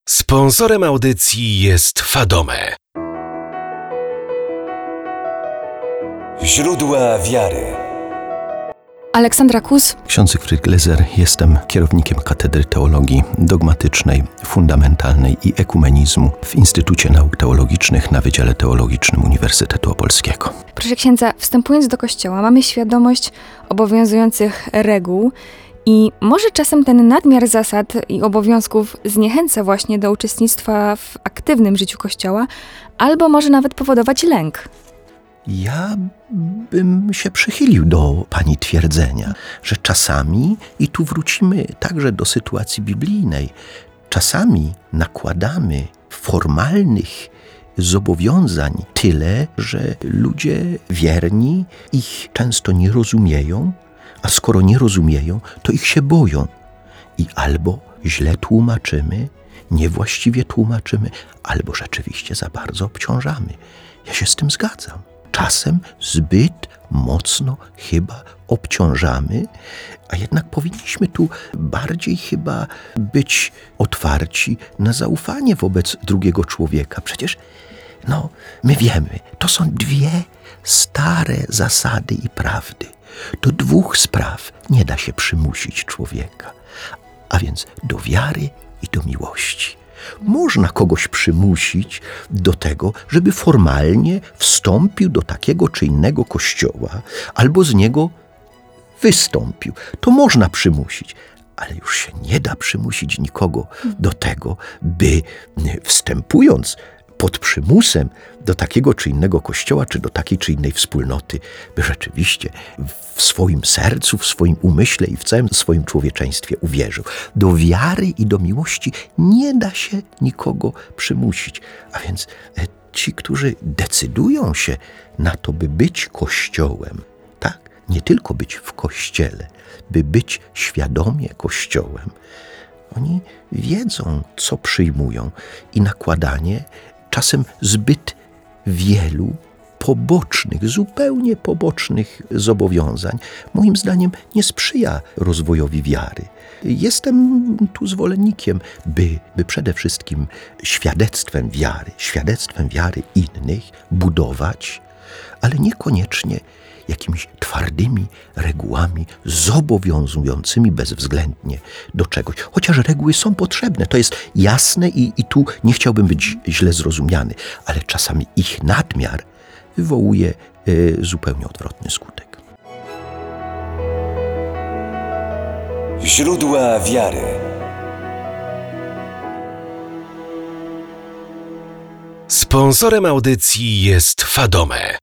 Sponsorem audycji jest Fadome. Źródła wiary. Aleksandra Kus. Ksiądz Zygfryd Glezer, jestem kierownikiem Katedry Teologii Dogmatycznej, Fundamentalnej i Ekumenizmu w Instytucie Nauk Teologicznych na Wydziale Teologicznym Uniwersytetu Opolskiego. Proszę księdza, wstępując do kościoła, mamy świadomość obowiązujących reguł i może czasem ten nadmiar zasad i obowiązków zniechęca właśnie do uczestnictwa w aktywnym życiu kościoła, albo może nawet powodować lęk. Ja bym się przychylił do pani twierdzenia, że czasami, i tu wrócimy także do sytuacji biblijnej, czasami nakładamy formalnych zobowiązań tyle, że ludzie wierni ich często nie rozumieją, a skoro nie rozumieją, to ich się boją. I albo źle tłumaczymy, niewłaściwie tłumaczymy, albo rzeczywiście za bardzo obciążamy. Ja się z tym zgadzam. Czasem zbyt mocno chyba obciążamy, a jednak powinniśmy tu bardziej chyba być otwarci na zaufanie wobec drugiego człowieka. Przecież, my wiemy, to są dwie stare zasady i prawdy. Do dwóch spraw nie da się przymusić człowieka, a więc do wiary i do miłości. Można kogoś przymusić do tego, żeby formalnie wstąpił do takiego czy innego kościoła, albo z niego wystąpił. To można przymusić, ale już się nie da przymusić nikogo do tego, by wstępując pod przymusem do takiego czy innego kościoła, czy do takiej czy innej wspólnoty, by rzeczywiście w swoim sercu, w swoim umyśle i w całym swoim człowieczeństwie uwierzył. Do wiary i do miłości nie da się nikogo przymusić. A więc ci, którzy decydują się na to, by być Kościołem, tak, nie tylko być w Kościele, by być świadomie Kościołem, oni wiedzą, co przyjmują i nakładanie czasem zbyt wielu pobocznych, zupełnie pobocznych zobowiązań, moim zdaniem nie sprzyja rozwojowi wiary. Jestem tu zwolennikiem, by przede wszystkim świadectwem wiary innych budować, ale niekoniecznie jakimiś twardymi regułami zobowiązującymi bezwzględnie do czegoś. Chociaż reguły są potrzebne, to jest jasne i tu nie chciałbym być źle zrozumiany, ale czasami ich nadmiar wywołuje zupełnie odwrotny skutek. Źródła wiary. Sponsorem audycji jest Fadome.